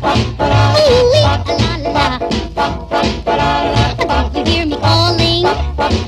Ooh, la la la. Don't you hear me calling?